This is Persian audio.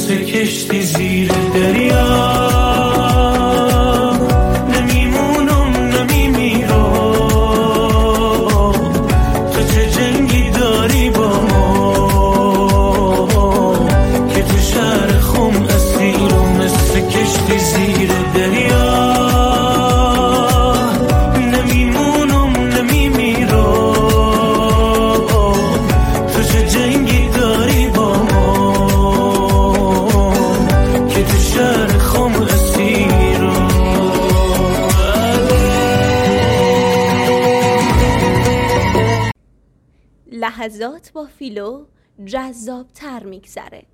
مثل کشتی زیر دریا، نمیمونم نمیمیرم. تو چه جنگی داری با ما که تو شهر خم اسیرم مثل کشتی زیر دریا، نمیمونم نمیمیرم. تو چه جنگی داری با ما که تو شهر خم اسیرم. لحظات با فیلو جذاب تر میگذره.